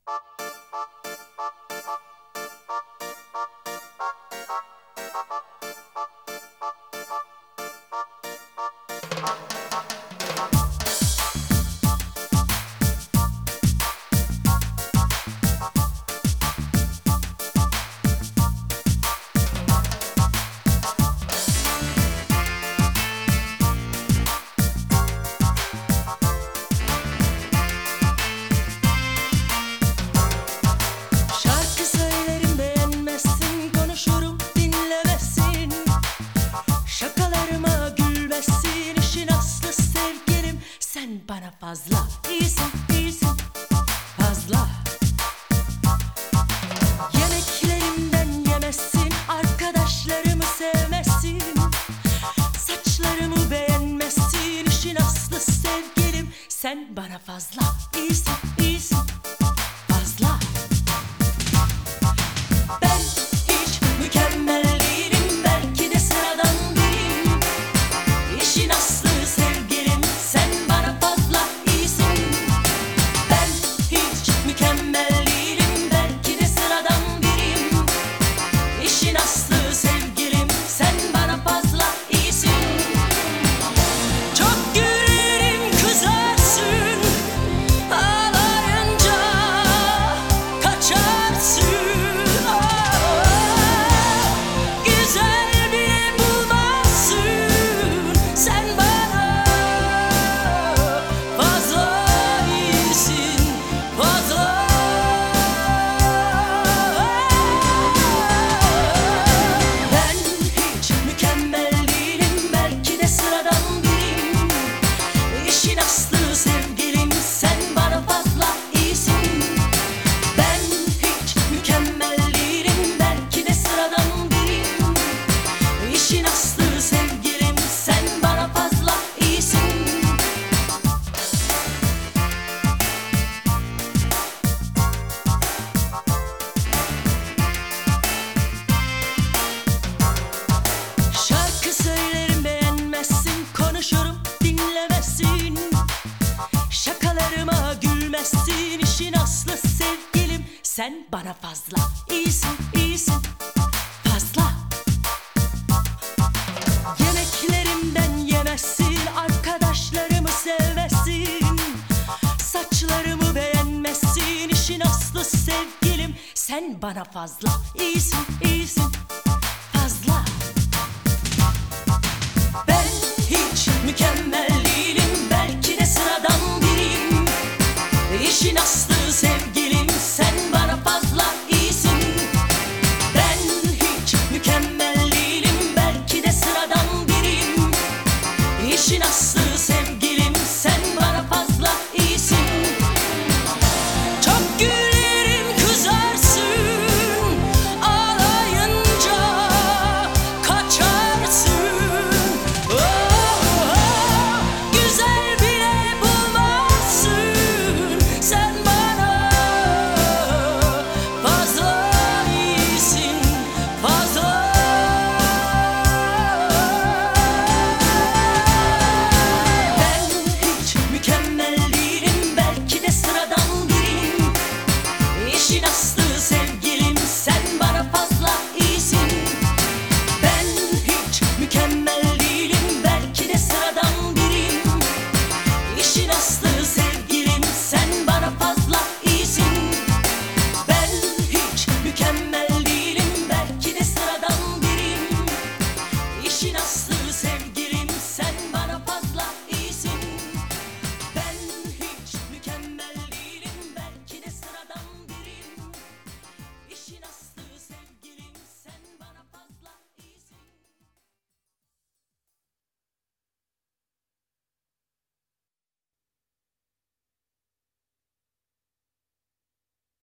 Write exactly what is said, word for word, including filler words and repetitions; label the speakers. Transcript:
Speaker 1: Şarkı söylerim beğenmezsin, konuşurum dinlemezsin. Şakalarıma gülmezsin, işin aslı sevgilim. Sen bana fazla iyisin, iyisin, fazla. Yemeklerimden yemezsin, arkadaşlarımı sevmezsin. Saçlarımı beğenmezsin, işin aslı sevgilim. Sen bana fazla iyisin, iyisin, fazla. Ben hiç mükemmel değilim, belki de sıradan biriyim. İşin aslı sevgilim, sen bana fazla iyisin. Ben hiç mükemmel değilim, belki de sıradan biriyim. İşin aslı sevgilim, sen bana fazla iyisin. Çok gülerim, kızarsın, ağlayınca kaçarsın. Güzel bile bulmazsın, sen bana fazla iyisin, fazla. Ben hiç mükemmel değilim, belki de sıradan biriyim. İşin aslı sevgilim, sen bana fazla iyisin. Ben hiç mükemmel değilim, belki de sıradan biriyim. İşin aslı sevgilim, sen bana fazla iyisin. Şarkı söylerim beğenmezsin, konuşurum dinlemezsin. Şakalarıma gülmezsin, işin aslı sevgilim. Sen bana fazla iyisin, iyisin, fazla. Yemeklerimden yemezsin, arkadaşlarımı sevmezsin. Saçlarımı beğenmezsin, işin aslı sevgilim. Sen bana fazla iyisin, iyisin, fazla. Ben hiç mükemmel değilim, belki de sıradan biriyim. İşin aslı sevgilim, sen bana fazla iyisin. Ben hiç mükemmel değilim, belki de sıradan biriyim. İşin aslı sevgilim, sen bana fazla iyisin. Çok gülerim, kızarsın, ağlayınca kaçarsın. Oh, güzel bile bulmazsın, sen bana fazla iyisin, fazla. Ben hiç mükemmel değilim, belki de sıradan biriyim. İşin aslı sevgilim, sen bana fazla iyisin. Ben hiç mükemmel değilim, belki de sıradan biriyim. İşin aslı sevgilim, sen bana fazla iyisin. Ben hiç mükemmel değilim, belki de sıradan biriyim. İşin aslı